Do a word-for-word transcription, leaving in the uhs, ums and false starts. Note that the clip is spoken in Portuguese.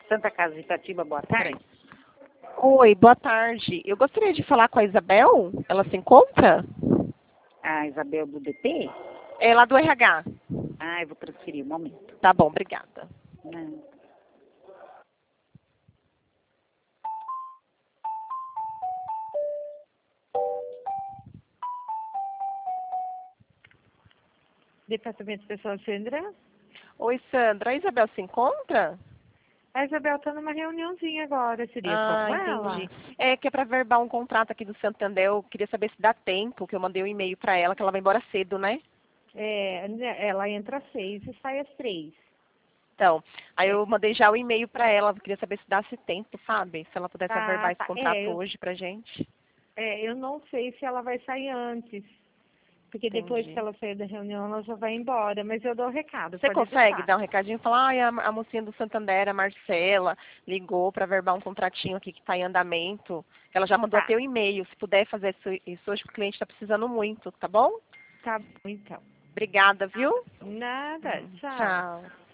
Santa Casa de Itatiba, boa tarde. Oi, boa tarde. Eu gostaria de falar com a Isabel. Ela se encontra? A Isabel do D P? É lá do R H. Ah, eu vou transferir, um momento. Tá bom, obrigada. Não. Departamento de Pessoal, Sandra. Oi, Sandra. A Isabel se encontra? A Isabel está numa reuniãozinha agora, seria só Ah, com ela? entendi. É que é para verbal um contrato aqui do Santander. Eu queria saber se dá tempo, que eu mandei um e-mail para ela, que ela vai embora cedo, né? É, ela entra às seis e sai às três. Então, aí eu mandei já o e-mail para ela. Eu queria saber se dá esse tempo, sabe? Se ela pudesse averbar Ah, esse tá. contrato É, eu, hoje pra gente. é, eu não sei se ela vai sair antes, porque depois que Entendi. ela sair da reunião, ela já vai embora, mas eu dou o recado, Você pode consegue deixar. dar um recadinho e falar, ai, a, a mocinha do Santander, a Marcela, ligou para verbal um contratinho aqui que está em andamento. Ela já mandou Tá, até o e-mail. Se puder fazer isso, isso hoje, o cliente está precisando muito, tá bom? tá bom então. Obrigada, viu? Nada, tchau. Tchau.